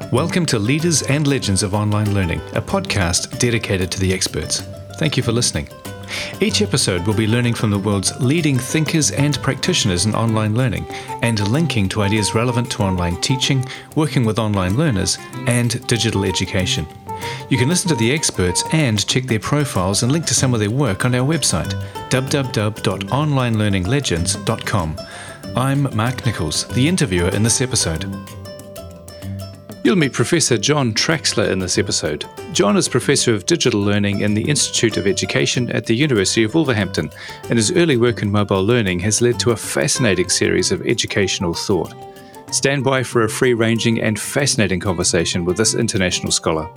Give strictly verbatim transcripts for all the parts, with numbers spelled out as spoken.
Welcome to Leaders and Legends of Online Learning, a podcast dedicated to the experts. Thank you for listening. Each episode will be learning from the world's leading thinkers and practitioners in online learning and linking to ideas relevant to online teaching, working with online learners, and digital education. You can listen to the experts and check their profiles and link to some of their work on our website, w w w dot online learning legends dot com. I'm Mark Nichols, the interviewer in this episode. You'll meet Professor John Traxler in this episode. John is Professor of Digital Learning in the Institute of Education at the University of Wolverhampton, and his early work in mobile learning has led to a fascinating series of educational thought. Stand by for a free-ranging and fascinating conversation with this international scholar.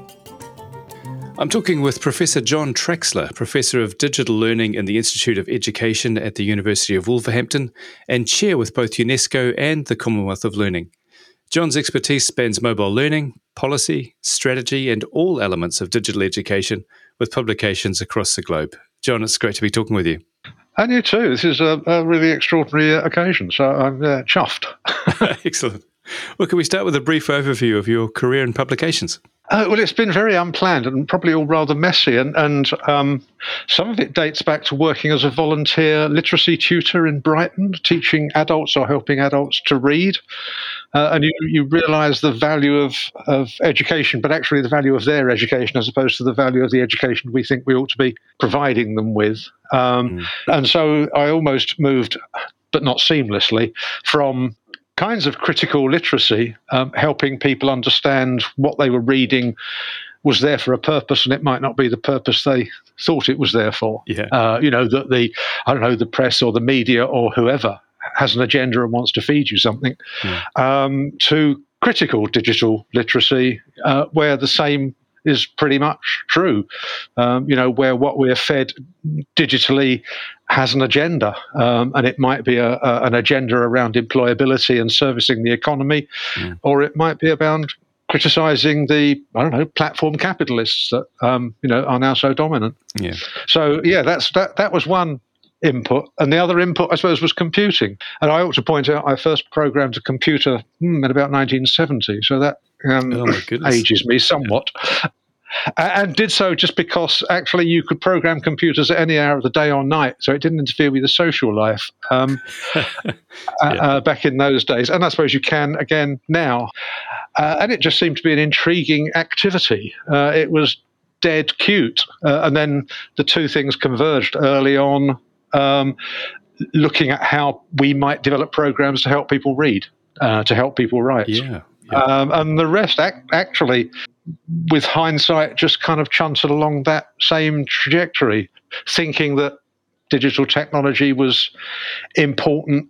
I'm talking with Professor John Traxler, Professor of Digital Learning in the Institute of Education at the University of Wolverhampton, and Chair with both UNESCO and the Commonwealth of Learning. John's expertise spans mobile learning, policy, strategy, and all elements of digital education with publications across the globe. John, it's great to be talking with you. And you too. This is a, a really extraordinary uh, occasion, so I'm uh, chuffed. Excellent. Well, can we start with a brief overview of your career and publications? Uh, well, it's been very unplanned and probably all rather messy, and, and um, some of it dates back to working as a volunteer literacy tutor in Brighton, teaching adults or helping adults to read. Uh, and you, you realise the value of, of education, but actually the value of their education as opposed to the value of the education we think we ought to be providing them with. Um, mm. And so I almost moved, but not seamlessly, from kinds of critical literacy, um, helping people understand what they were reading was there for a purpose, and it might not be the purpose they thought it was there for. Yeah. Uh, you know, that the, I don't know, the press or the media or whoever has an agenda and wants to feed you something, yeah. um, to critical digital literacy, uh, where the same is pretty much true. Um, you know, where what we're fed digitally has an agenda, um, and it might be a, a, an agenda around employability and servicing the economy, mm. or it might be about criticising the, I don't know, platform capitalists that um, you know are now so dominant. Yeah. So yeah, that's that. That was one input, and the other input, I suppose, was computing. And I ought to point out, I first programmed a computer hmm, in about nineteen seventy, so that um, oh my goodness. ages me somewhat. Yeah. And did so just because actually you could program computers at any hour of the day or night, so it didn't interfere with your social life um, yeah. uh, back in those days. And I suppose you can again now. Uh, and it just seemed to be an intriguing activity. Uh, it was dead cute. Uh, and then the two things converged early on, um, looking at how we might develop programs to help people read, uh, to help people write. Yeah. yeah. Um, and the rest ac- actually... with hindsight, just kind of chunted along that same trajectory, thinking that digital technology was important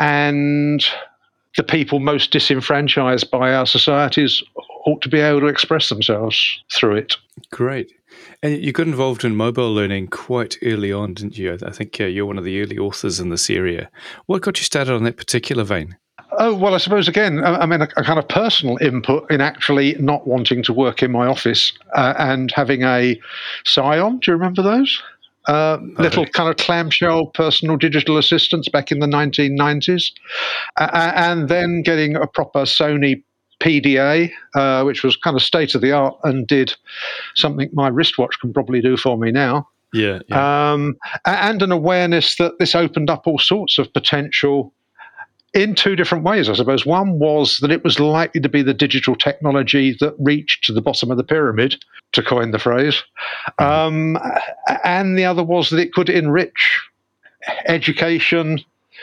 and the people most disenfranchised by our societies ought to be able to express themselves through it. Great. And you got involved in mobile learning quite early on, didn't you? I think uh, you're one of the early authors in this area. What got you started on that particular vein? Oh, well, I suppose, again, I mean, a, a kind of personal input in actually not wanting to work in my office uh, and having a Scion. Do you remember those? Uh, little kind of clamshell personal digital assistants back in the nineteen nineties. Uh, and then getting a proper Sony P D A, uh, which was kind of state of the art and did something my wristwatch can probably do for me now. Yeah. yeah. Um, and an awareness that this opened up all sorts of potential in two different ways, I suppose. One was that it was likely to be the digital technology that reached to the bottom of the pyramid, to coin the phrase. Um, and the other was that it could enrich education,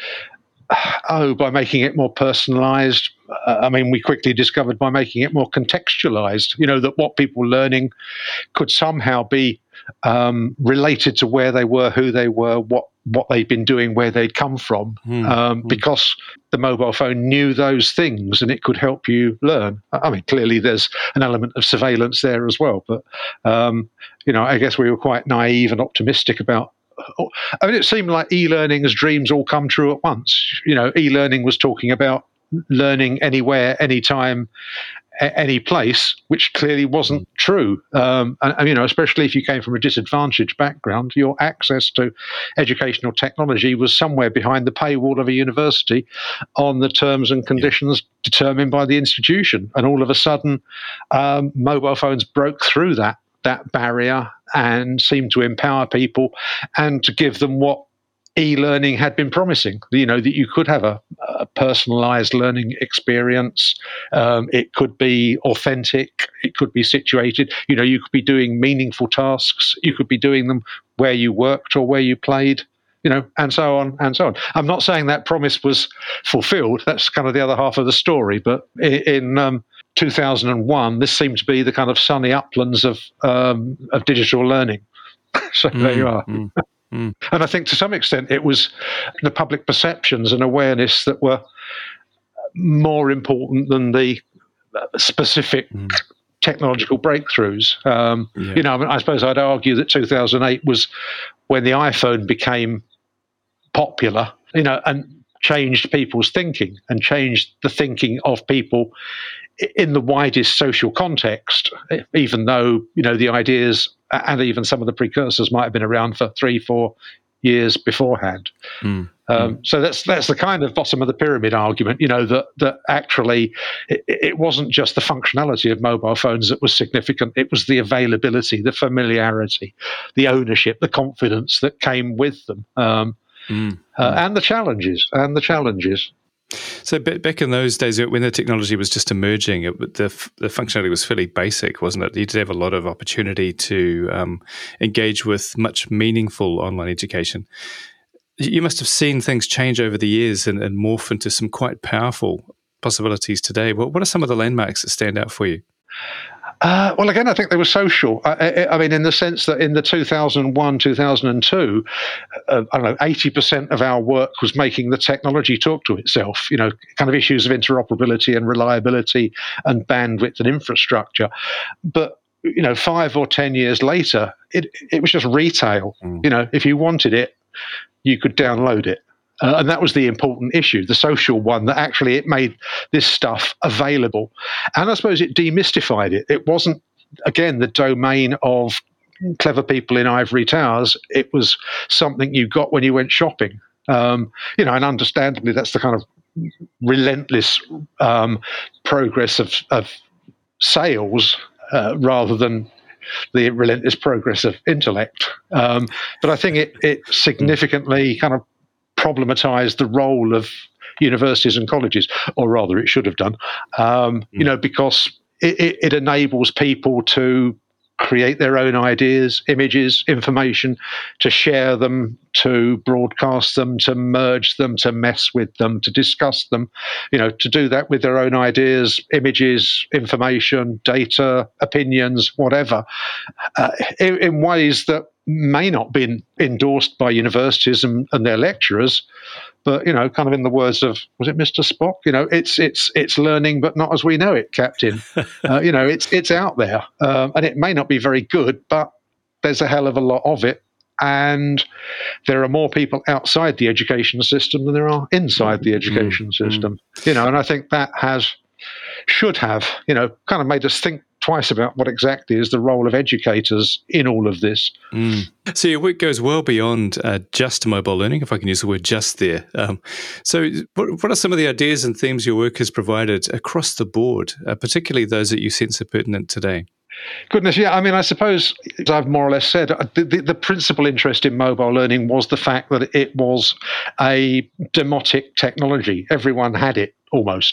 oh, by making it more personalized. Uh, I mean, we quickly discovered by making it more contextualized, you know, that what people were learning could somehow be um, related to where they were, who they were, what what they'd been doing, where they'd come from, mm. um, because the mobile phone knew those things and it could help you learn. I mean, clearly there's an element of surveillance there as well, but, um, you know, I guess we were quite naive and optimistic about, I mean, it seemed like e-learning's dreams all come true at once. You know, e-learning was talking about learning anywhere, anytime, a- any place, which clearly wasn't true. Um, and, and, you know, especially if you came from a disadvantaged background, your access to educational technology was somewhere behind the paywall of a university on the terms and conditions yeah. determined by the institution. And all of a sudden, um, mobile phones broke through that that barrier and seemed to empower people and to give them what e-learning had been promising, you know, that you could have a, a personalized learning experience. Um, it could be authentic. It could be situated. You know, you could be doing meaningful tasks. You could be doing them where you worked or where you played, you know, and so on and so on. I'm not saying that promise was fulfilled. That's kind of the other half of the story. But in, in um, two thousand one, this seemed to be the kind of sunny uplands of, um, of digital learning. So mm, there you are. Mm. Mm. And I think to some extent it was the public perceptions and awareness that were more important than the specific mm. technological breakthroughs. Um, yeah. You know, I, mean, I suppose I'd argue that two thousand eight was when the iPhone became popular, you know, and changed people's thinking and changed the thinking of people in the widest social context, even though, you know, the ideas and even some of the precursors might have been around for three, four years beforehand. Mm. Um, mm. So that's that's the kind of bottom of the pyramid argument, you know, that that actually it, it wasn't just the functionality of mobile phones that was significant. It was the availability, the familiarity, the ownership, the confidence that came with them, um, mm. Uh, and the challenges, and the challenges. So back in those days, when the technology was just emerging, it, the the functionality was fairly basic, wasn't it? You did have a lot of opportunity to um, engage with much meaningful online education. You must have seen things change over the years and, and morph into some quite powerful possibilities today. What, what are some of the landmarks that stand out for you? Uh, well, again, I think they were social. I, I, I mean, in the sense that in the two thousand one, two thousand two, uh, I don't know, eighty percent of our work was making the technology talk to itself, you know, kind of issues of interoperability and reliability and bandwidth and infrastructure. But, you know, five or ten years later, it, it was just retail. Mm. You know, if you wanted it, you could download it. Uh, and that was the important issue, the social one, that actually it made this stuff available. And I suppose it demystified it. It wasn't, again, the domain of clever people in ivory towers. It was something you got when you went shopping. Um, you know, and understandably, that's the kind of relentless um, progress of, of sales uh, rather than the relentless progress of intellect. Um, but I think it, it significantly kind of problematized the role of universities and colleges, or rather it should have done, um, mm. you know, because it, it, it enables people to create their own ideas, images, information, to share them, to broadcast them, to merge them, to mess with them, to discuss them, you know, to do that with their own ideas, images, information, data, opinions, whatever, uh, in, in ways that may not be endorsed by universities and, and their lecturers, but, you know, kind of in the words of, was it Mister Spock? You know, it's it's it's learning, but not as we know it, Captain. uh, you know, it's it's out there, um, and it may not be very good, but there's a hell of a lot of it, and there are more people outside the education system than there are inside the education mm-hmm. system. You know, and I think that has should have, you know, kind of made us think twice about what exactly is the role of educators in all of this. Mm. So your work goes well beyond uh, just mobile learning, if I can use the word just there. Um, so what, what are some of the ideas and themes your work has provided across the board, uh, particularly those that you sense are pertinent today? Goodness, yeah. I mean, I suppose, as I've more or less said, the, the, the principal interest in mobile learning was the fact that it was a demotic technology. Everyone had it, almost.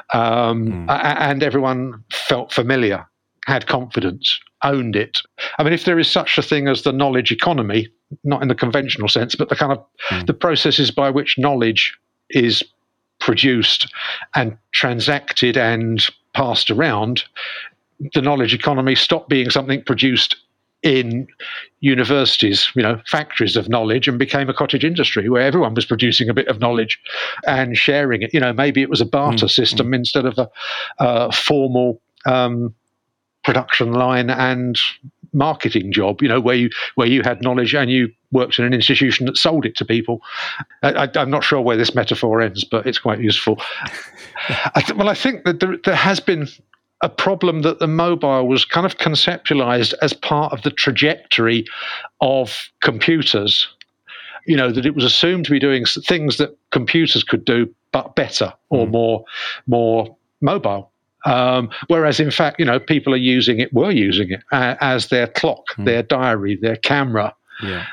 Um, mm. And everyone felt familiar, had confidence, owned it. I mean, if there is such a thing as the knowledge economy, not in the conventional sense, but the kind of mm. the processes by which knowledge is produced and transacted and passed around, the knowledge economy stopped being something produced in universities, you know, factories of knowledge, and became a cottage industry where everyone was producing a bit of knowledge and sharing it. You know, maybe it was a barter mm, system mm. instead of a, a formal um, production line and marketing job, you know, where you where you had knowledge and you worked in an institution that sold it to people. I, I, I'm not sure where this metaphor ends, but it's quite useful. I th- well, I think that there, there has been a problem that the mobile was kind of conceptualized as part of the trajectory of computers. You know, that it was assumed to be doing things that computers could do, but better or mm. more, more mobile. Um, whereas, in fact, you know, people are using it, were using it uh, as their clock, mm. their diary, their camera. Yeah.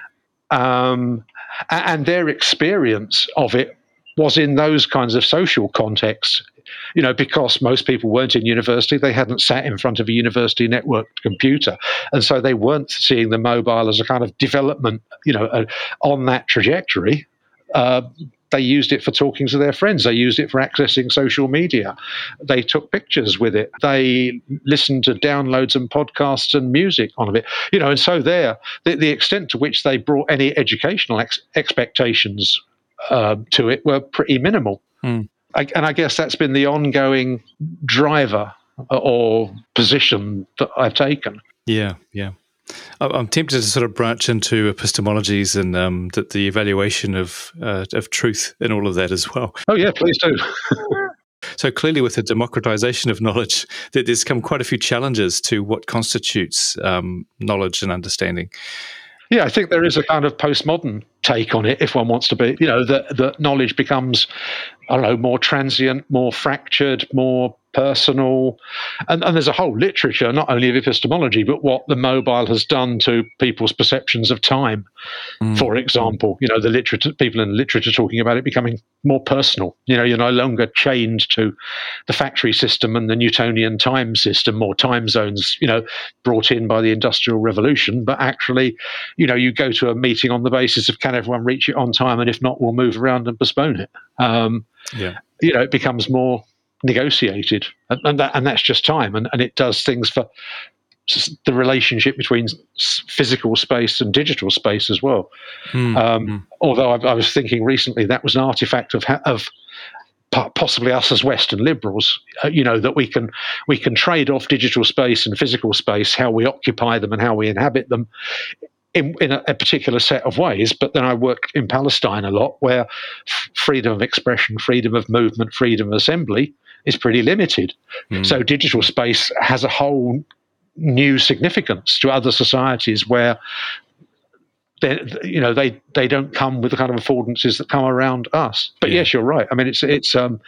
Um, and their experience of it was in those kinds of social contexts, you know, because most people weren't in university. They hadn't sat in front of a university networked computer. And so they weren't seeing the mobile as a kind of development, you know, uh, on that trajectory. Uh, they used it for talking to their friends. They used it for accessing social media. They took pictures with it. They listened to downloads and podcasts and music on it. You know, and so there, the, the extent to which they brought any educational ex- expectations uh, to it were pretty minimal. Mm. I, and I guess that's been the ongoing driver or position that I've taken. Yeah, yeah. I'm tempted to sort of branch into epistemologies and um, the, the evaluation of uh, of truth and all of that as well. Oh yeah, please do. So clearly, with the democratization of knowledge, that there's come quite a few challenges to what constitutes um, knowledge and understanding. Yeah, I think there is a kind of postmodern take on it, if one wants to be, you know, that, that knowledge becomes, I don't know, more transient, more fractured, more personal. And, and there's a whole literature, not only of epistemology, but what the mobile has done to people's perceptions of time. Mm. For example, you know, the literature, people in the literature talking about it becoming more personal. You know, you're no longer chained to the factory system and the Newtonian time system or time zones, you know, brought in by the Industrial Revolution, but actually, you know, you go to a meeting on the basis of can everyone reach it on time, and if not, we'll move around and postpone it. Um, yeah. You know, it becomes more negotiated, and, and that and that's just time, and, and it does things for the relationship between physical space and digital space as well. Mm, um, mm. Although I, I was thinking recently that was an artifact of of possibly us as Western liberals, uh, you know, that we can we can trade off digital space and physical space, how we occupy them and how we inhabit them, in, in a, a particular set of ways. But then I work in Palestine a lot, where f- freedom of expression, freedom of movement, freedom of assembly is pretty limited. Mm. So digital space has a whole new significance to other societies where they, you know, they they don't come with the kind of affordances that come around us. But yeah. Yes, you're right. I mean, it's it's. Um,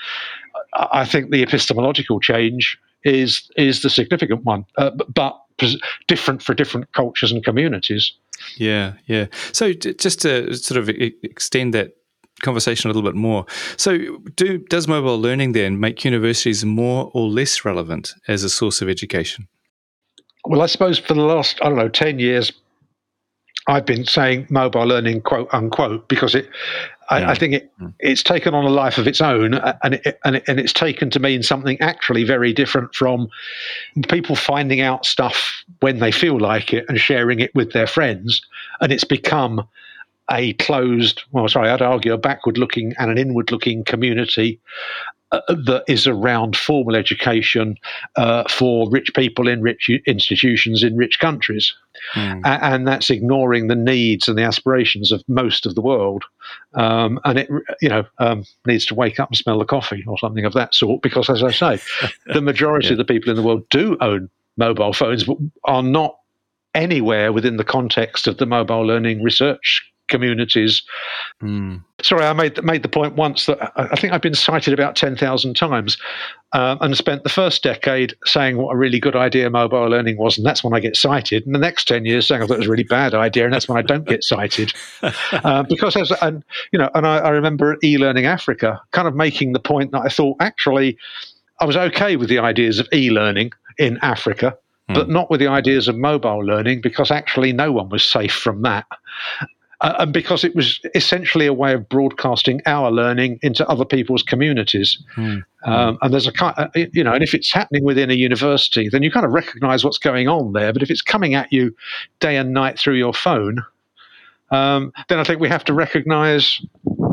I think the epistemological change is is the significant one, uh, but different for different cultures and communities. Yeah, yeah. So just to sort of extend that conversation a little bit more. So do does mobile learning then make universities more or less relevant as a source of education? Well, I suppose for the last, I don't know, ten years, I've been saying mobile learning, quote unquote, because it, I, yeah. I think it, it's taken on a life of its own, and it, and, it, and it's taken to mean something actually very different from people finding out stuff when they feel like it and sharing it with their friends. And it's become a closed, well, sorry, I'd argue a backward-looking and an inward-looking community Uh, that is around formal education uh, for rich people in rich institutions in rich countries. Mm. A- and that's ignoring the needs and the aspirations of most of the world. Um, and it, you know, um, needs to wake up and smell the coffee or something of that sort, because, as I say, the majority yeah. of the people in the world do own mobile phones, but are not anywhere within the context of the mobile learning research communities. Mm. Sorry, I made made the point once that I think I've been cited about ten thousand times um, and spent the first decade saying what a really good idea mobile learning was, and that's when I get cited. And the next ten years saying I thought it was a really bad idea, and that's when I don't get cited. uh, because, as, and you know, and I, I remember at eLearning Africa kind of making the point that I thought actually I was okay with the ideas of e-learning in Africa, mm. but not with the ideas of mobile learning, because actually no one was safe from that. Uh, and because it was essentially a way of broadcasting our learning into other people's communities. Mm. Um, and there's a kind, you know, and if it's happening within a university, then you kind of recognize what's going on there. But if it's coming at you day and night through your phone, um, then I think we have to recognize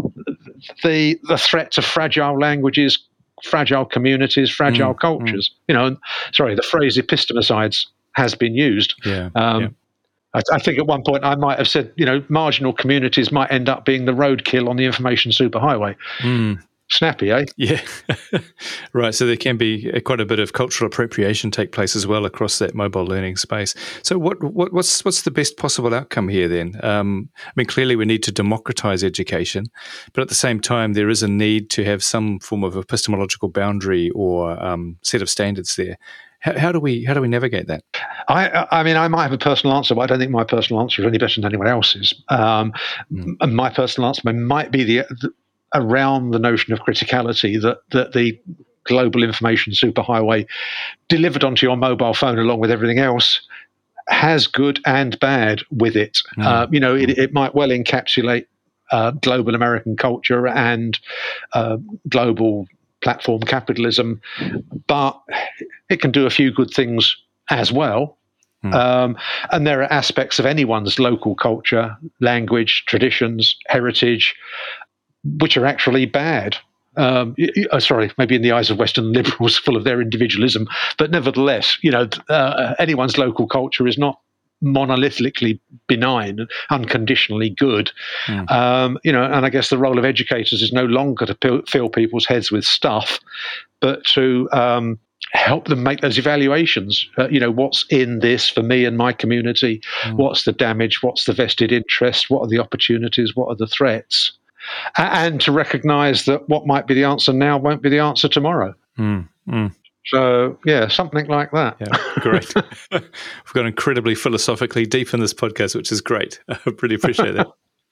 the the threat to fragile languages, fragile communities, fragile mm. cultures. Mm. You know, and, sorry, the phrase epistemicides has been used. Yeah. Um, yeah. I think at one point I might have said, you know, marginal communities might end up being the roadkill on the information superhighway. Mm. Snappy, eh? Yeah. Right. So there can be uh, quite a bit of cultural appropriation take place as well across that mobile learning space. So what, what what's what's the best possible outcome here then? Um, I mean, clearly we need to democratize education, but at the same time there is a need to have some form of epistemological boundary or um, set of standards there. How, how do we how do we navigate that? I, I mean, I might have a personal answer, but I don't think my personal answer is any better than anyone else's. Um, mm. My personal answer might be the, the around the notion of criticality that that the global information superhighway delivered onto your mobile phone along with everything else has good and bad with it. Mm. Uh, you know, it, it might well encapsulate uh, global American culture and uh, global platform capitalism, but it can do a few good things as well. Mm. Um, and there are aspects of anyone's local culture, language, traditions, heritage, which are actually bad. Um, oh, sorry, maybe in the eyes of Western liberals, full of their individualism, but nevertheless, you know, uh, anyone's local culture is not monolithically benign, unconditionally good. Mm. Um, you know, and I guess the role of educators is no longer to p- fill people's heads with stuff, but to um, help them make those evaluations. Uh, you know, what's in this for me and my community? Mm. What's the damage? What's the vested interest? What are the opportunities? What are the threats? And to recognise that what might be the answer now won't be the answer tomorrow. Mm, mm. So, yeah, something like that. Yeah, great. We've got incredibly philosophically deep in this podcast, which is great. I really appreciate that.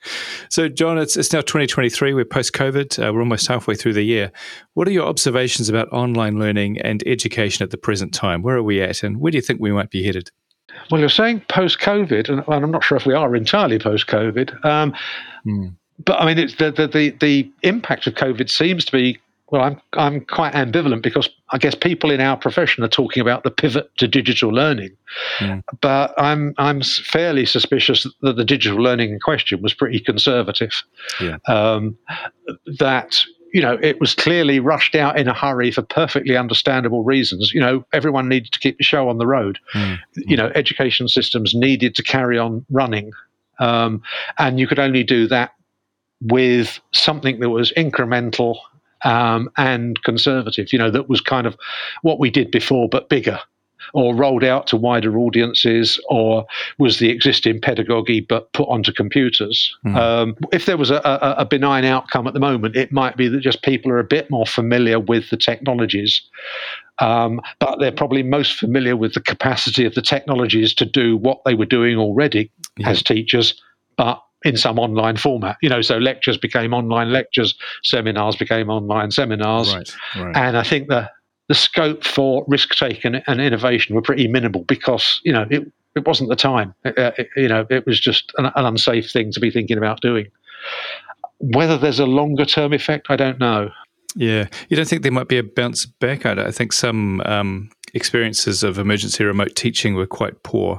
So, John, it's it's now twenty twenty-three. We're post-COVID. Uh, we're almost halfway through the year. What are your observations about online learning and education at the present time? Where are we at, and where do you think we might be headed? Well, you're saying post-COVID, and I'm not sure if we are entirely post-COVID. Um, mm. But I mean, it's the, the the the impact of COVID seems to be, well, I'm I'm quite ambivalent because I guess people in our profession are talking about the pivot to digital learning, mm. but I'm I'm fairly suspicious that the digital learning in question was pretty conservative. Yeah. Um, that you know it was clearly rushed out in a hurry for perfectly understandable reasons. You know, everyone needed to keep the show on the road. Mm. You know, education systems needed to carry on running, um, and you could only do that with something that was incremental um, and conservative, you know, that was kind of what we did before, but bigger, or rolled out to wider audiences, or was the existing pedagogy, but put onto computers. Mm. Um, if there was a, a, a benign outcome at the moment, it might be that just people are a bit more familiar with the technologies, um, but they're probably most familiar with the capacity of the technologies to do what they were doing already yeah. as teachers, but in some online format, you know, so lectures became online lectures, seminars became online seminars. Right, right. And I think the, the scope for risk-taking and innovation were pretty minimal because, you know, it, it wasn't the time. It, it, you know, it was just an, an unsafe thing to be thinking about doing. Whether there's a longer-term effect, I don't know. Yeah. You don't think there might be a bounce back at it? I think some um, experiences of emergency remote teaching were quite poor.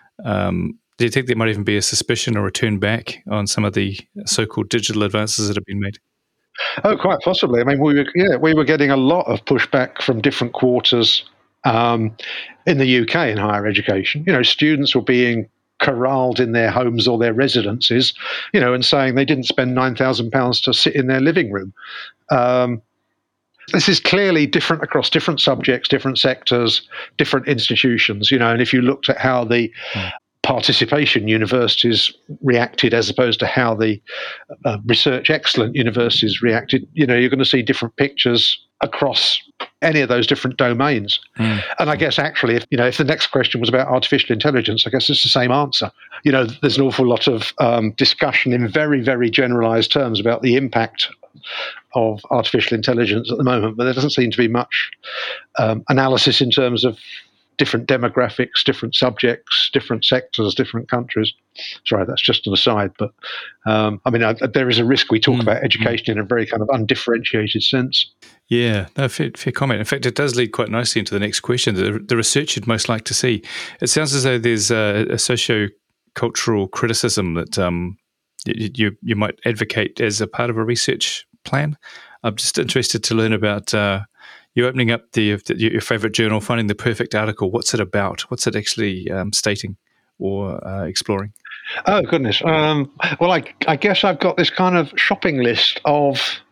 Um Do you think there might even be a suspicion or a turn back on some of the so-called digital advances that have been made? Oh, quite possibly. I mean, we were yeah, we were getting a lot of pushback from different quarters um, in the U K in higher education. You know, students were being corralled in their homes or their residences, you know, and saying they didn't spend nine thousand pounds to sit in their living room. Um, This is clearly different across different subjects, different sectors, different institutions. You know, and if you looked at how the mm. participation universities reacted as opposed to how the uh, research excellent universities reacted, you know, you're going to see different pictures across any of those different domains. Mm. And I guess actually, if, you know, if the next question was about artificial intelligence, I guess it's the same answer. You know, there's an awful lot of um, discussion in very, very generalized terms about the impact of artificial intelligence at the moment, but there doesn't seem to be much um, analysis in terms of different demographics, different subjects, different sectors, different countries. Sorry, that's just an aside, but um, I mean, I, there is a risk we talk mm, about education mm. in a very kind of undifferentiated sense. Yeah, no, fair, fair comment. In fact, it does lead quite nicely into the next question, the, the research you'd most like to see. It sounds as though there's a, a socio-cultural criticism that um, you, you you might advocate as a part of a research plan. I'm just interested to learn about uh, you opening up the, the your favorite journal, finding the perfect article. What's it about? What's it actually um, stating or uh, exploring? Oh, goodness. Um, well, I, I guess I've got this kind of shopping list of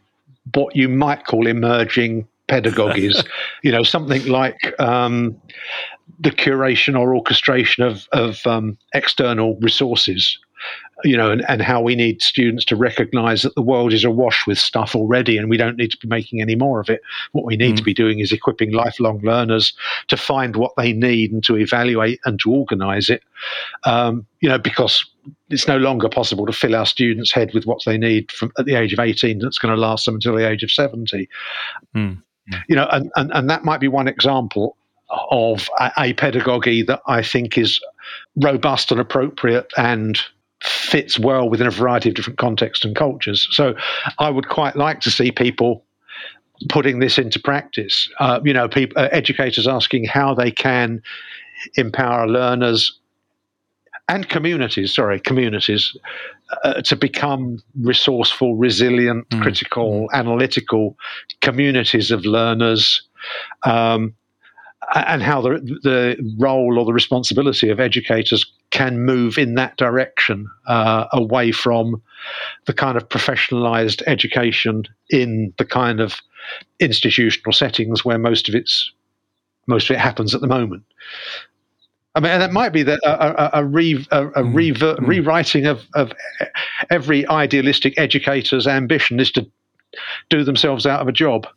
what you might call emerging pedagogies, you know, something like um, the curation or orchestration of, of um, external resources, you know, and, and how we need students to recognize that the world is awash with stuff already and we don't need to be making any more of it. What we need mm. to be doing is equipping lifelong learners to find what they need and to evaluate and to organize it, um, you know, because it's no longer possible to fill our students' head with what they need from at the age of eighteen that's going to last them until the age of seventy. Mm. You know, and, and, and that might be one example of a, a pedagogy that I think is robust and appropriate and fits well within a variety of different contexts and cultures. So I would quite like to see people putting this into practice. Uh, you know, people, uh, educators asking how they can empower learners and communities, sorry, communities, uh, to become resourceful, resilient, mm. critical, mm. analytical communities of learners, um, and how the, the role or the responsibility of educators can move in that direction, uh, away from the kind of professionalized education in the kind of institutional settings where most of it's most of it happens at the moment. I mean, and that might be that a, a, a, re, a, a rever, mm. rewriting of, of every idealistic educator's ambition is to do themselves out of a job.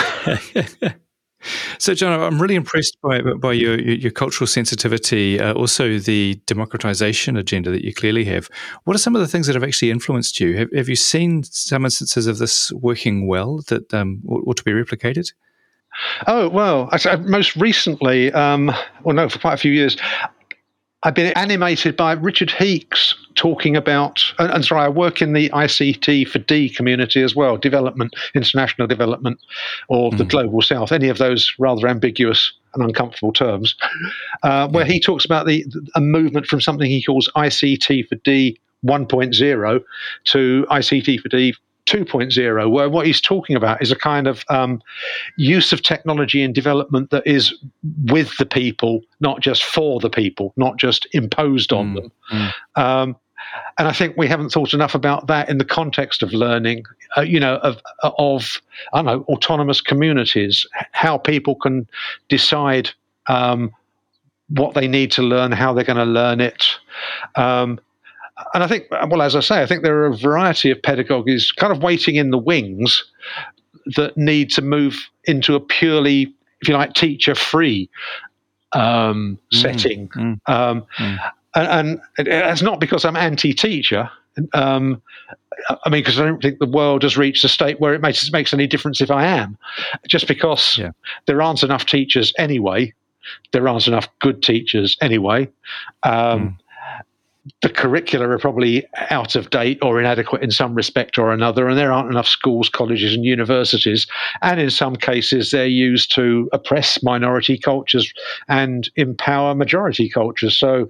So, John, I'm really impressed by by your your cultural sensitivity, uh, also the democratization agenda that you clearly have. What are some of the things that have actually influenced you? Have, have you seen some instances of this working well that um, ought to be replicated? Oh, well, I, most recently, um, well, no, for quite a few years, I've been animated by Richard Heeks talking about, and, and sorry, I work in the I C T for D community as well, development, international development, or the mm. global south, any of those rather ambiguous and uncomfortable terms, uh, where he talks about the a movement from something he calls I C T for D one point oh to I C T for D two point oh, where what he's talking about is a kind of um, use of technology in development that is with the people, not just for the people, not just imposed on mm, them. Mm. Um, and I think we haven't thought enough about that in the context of learning, uh, you know, of, of, I don't know, autonomous communities, how people can decide um, what they need to learn, how they're going to learn it. Um, And I think, well, as I say, I think there are a variety of pedagogies kind of waiting in the wings that need to move into a purely, if you like, teacher-free um, mm, setting. Mm, um, mm. And, and it's not because I'm anti-teacher. Um, I mean, because I don't think the world has reached a state where it makes, makes any difference if I am. Just because yeah. there aren't enough teachers anyway. There aren't enough good teachers anyway. Um, mm. The curricula are probably out of date or inadequate in some respect or another, and there aren't enough schools, colleges, and universities. And in some cases, they're used to oppress minority cultures and empower majority cultures. So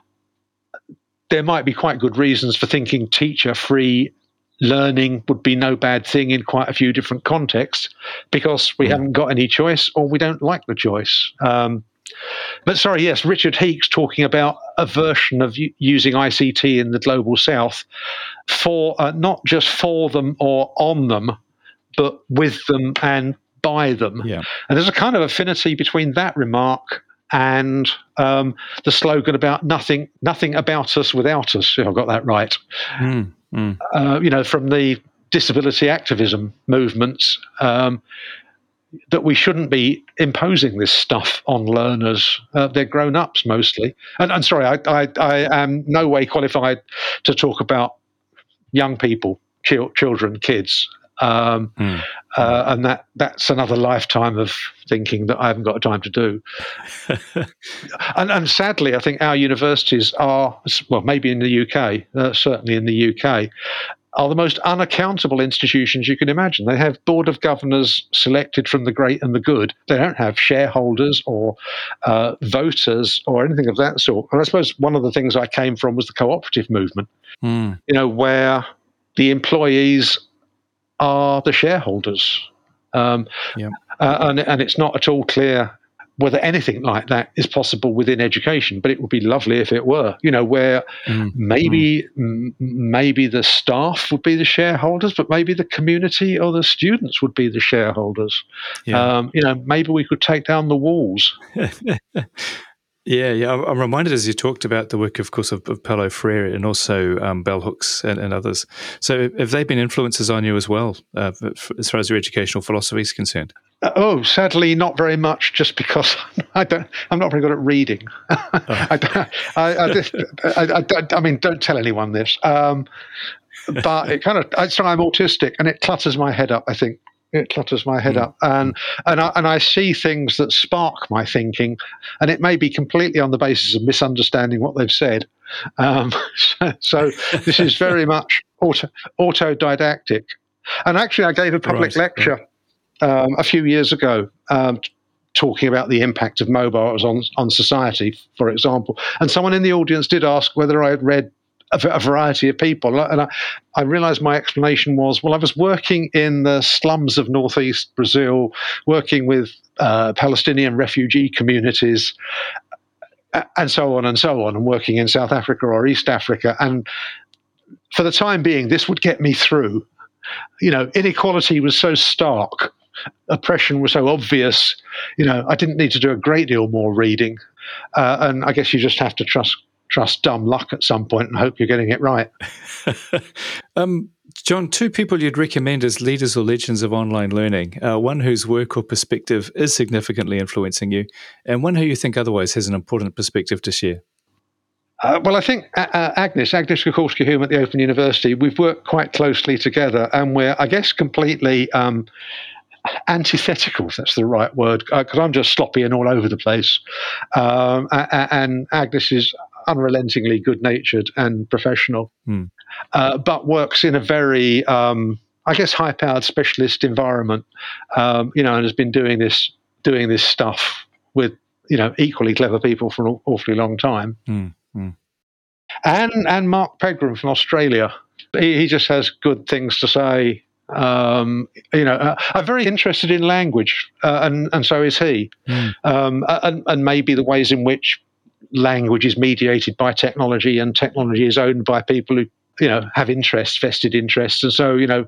there might be quite good reasons for thinking teacher-free learning would be no bad thing in quite a few different contexts, because we mm. haven't got any choice or we don't like the choice. Um, But sorry, yes, Richard Heeks talking about a version of u- using I C T in the global south for uh, not just for them or on them, but with them and by them. Yeah. And there's a kind of affinity between that remark and um, the slogan about nothing, nothing about us without us, if I've got that right. Mm, mm. Uh, you know, from the disability activism movements. Um, that we shouldn't be imposing this stuff on learners. Uh, they're grown-ups mostly. And, and sorry, I, I, I am no way qualified to talk about young people, ch- children, kids. Um, mm. uh, and that that's another lifetime of thinking that I haven't got time to do. and, and sadly, I think our universities are, well, maybe in the U K, uh, certainly in the U K, are the most unaccountable institutions you can imagine. They have board of governors selected from the great and the good. They don't have shareholders or uh, voters or anything of that sort. And I suppose one of the things I came from was the cooperative movement, mm. you know, where the employees are the shareholders. Um, yeah. uh, and, and it's not at all clear whether anything like that is possible within education, but it would be lovely if it were, you know, where mm. maybe mm. m- maybe the staff would be the shareholders, but maybe the community or the students would be the shareholders. Yeah. Um, you know, maybe we could take down the walls. Yeah, yeah. I'm reminded as you talked about the work, of course, of, of Paulo Freire and also um, Bell Hooks and, and others. So have they been influences on you as well, uh, as far as your educational philosophy is concerned? Uh, oh, sadly, not very much. Just because I don't, I'm not very good at reading. Oh. I, I, I, just, I, I, I mean, don't tell anyone this. Um, but it kind of, I, so I'm autistic, and it clutters my head up, I think. It clutters my head mm. up, and and I, and I see things that spark my thinking, and it may be completely on the basis of misunderstanding what they've said. Um, so, so this is very much auto, autodidactic. And actually, I gave a public right. lecture um, a few years ago, um, talking about the impact of mobiles on on society, for example. And someone in the audience did ask whether I had read A, a variety of people, and I, I realized my explanation was, well, I was working in the slums of northeast Brazil, working with uh, Palestinian refugee communities, and so on and so on, and working in South Africa or East Africa, and for the time being, this would get me through. You know, inequality was so stark, oppression was so obvious, you know, I didn't need to do a great deal more reading, uh, and I guess you just have to trust trust dumb luck at some point and hope you're getting it right. um, John, two people you'd recommend as leaders or legends of online learning, uh, one whose work or perspective is significantly influencing you, and one who you think otherwise has an important perspective to share. Uh, well, I think uh, Agnes, Agnes Kukulski-Hume at the Open University, we've worked quite closely together, and we're, I guess, completely um, antithetical, if that's the right word, because uh, I'm just sloppy and all over the place. Um, and Agnes is unrelentingly good-natured and professional, mm. uh, but works in a very, um, I guess, high-powered specialist environment. Um, you know, and has been doing this doing this stuff with, you know, equally clever people for an awfully long time. Mm. Mm. And and Mark Pegram from Australia, he, he just has good things to say. Um, you know, uh, I'm very interested in language, uh, and and so is he. Mm. Um, and, and maybe the ways in which language is mediated by technology, and technology is owned by people who, you know, have interests, vested interests. And so, you know,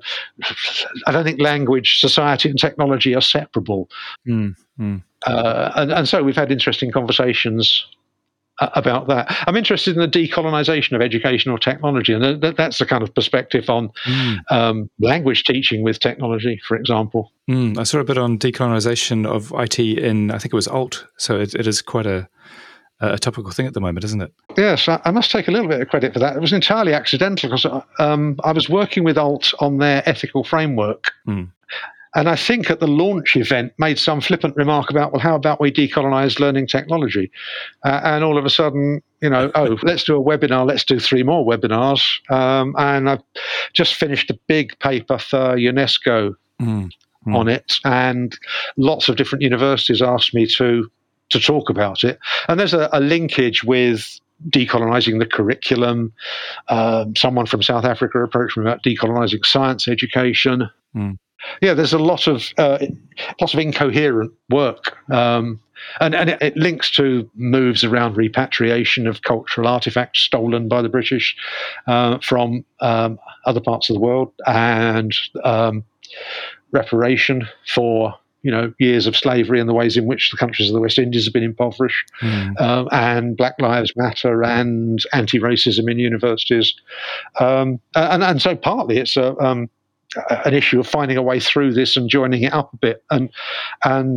I don't think language, society, and technology are separable. Mm, mm. Uh, and, and so we've had interesting conversations uh, about that. I'm interested in the decolonization of educational technology, and th- that's the kind of perspective on mm. um, language teaching with technology, for example. Mm, I saw a bit on decolonization of I T in, I think it was Alt, so it, it is quite a a topical thing at the moment, isn't it? Yes, I must take a little bit of credit for that. It was entirely accidental because um, I was working with Alt on their ethical framework. Mm. And I think at the launch event made some flippant remark about, well, how about we decolonize learning technology? Uh, and all of a sudden, you know, oh, let's do a webinar, let's do three more webinars. Um, and I've just finished a big paper for UNESCO mm. Mm. on it. And lots of different universities asked me to to talk about it. And there's a, a linkage with decolonizing the curriculum. Um, someone from South Africa approached me about decolonizing science education. Mm. Yeah, there's a lot of uh, lots of incoherent work. Um, and and it, it links to moves around repatriation of cultural artifacts stolen by the British uh, from um, other parts of the world, and um, reparation for, you know, years of slavery and the ways in which the countries of the West Indies have been impoverished, mm. um, and Black Lives Matter and anti-racism in universities. Um, and, and so partly it's a, um, an issue of finding a way through this and joining it up a bit. And, and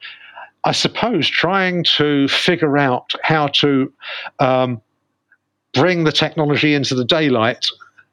I suppose trying to figure out how to um, bring the technology into the daylight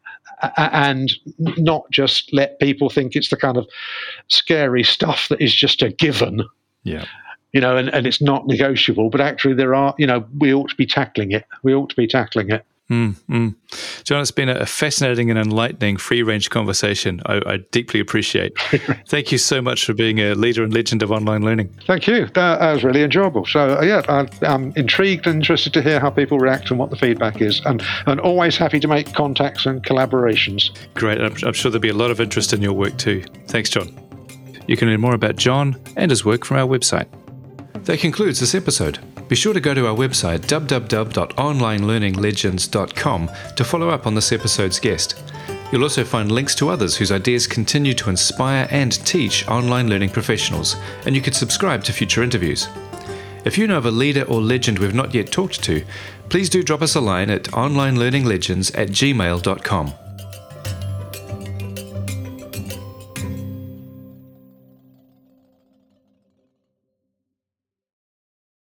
and not just let people think it's the kind of scary stuff that is just a given, yeah, you know, and, and it's not negotiable. But actually, there are, you know, we ought to be tackling it. We ought to be tackling it. Mm, mm. John, it's been a fascinating and enlightening free-range conversation. I, I deeply appreciate. Thank you so much for being a leader and legend of online learning. Thank you. That, that was really enjoyable. So, uh, yeah, I, I'm intrigued and interested to hear how people react and what the feedback is, and, and always happy to make contacts and collaborations. Great. I'm, I'm sure there'll be a lot of interest in your work too. Thanks, John. You can learn more about John and his work from our website. That concludes this episode. Be sure to go to our website w w w dot online learning legends dot com to follow up on this episode's guest. You'll also find links to others whose ideas continue to inspire and teach online learning professionals, and you can subscribe to future interviews. If you know of a leader or legend we've not yet talked to, please do drop us a line at online learning legends at gmail dot com.